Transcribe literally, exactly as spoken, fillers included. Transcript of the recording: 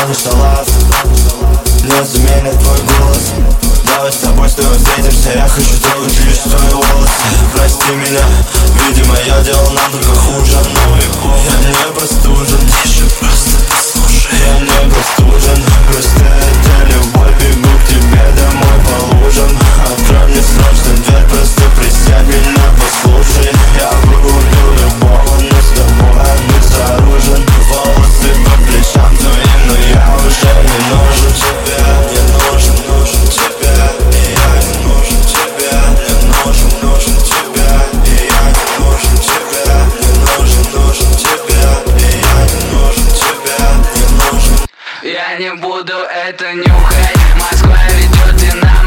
что love не заменит твой голос. Давай с тобой снова встретимся, я хочу трогать лишь твои волосы. Прости меня, видимо, я делал намного хуже. Ну и я не простужен, тише, просто послушай. Я не простужен, просто это любовь. Бегу к тебе домой по лужам. Открой мне срочно дверь, просто присядь меня, послушай. Я буду любого, но с тобой безоружен. Волосы по плечам твоим, но я уже не нужен тебе. Не нужен, нужен тебе. И я не нужен тебе. Не нужен, нужен тебе. И я не нужен тебе. Не нужен, нужен тебе. И я не нужен тебе. Не нужен. Я не буду это нюхать. Москва ведет динамик.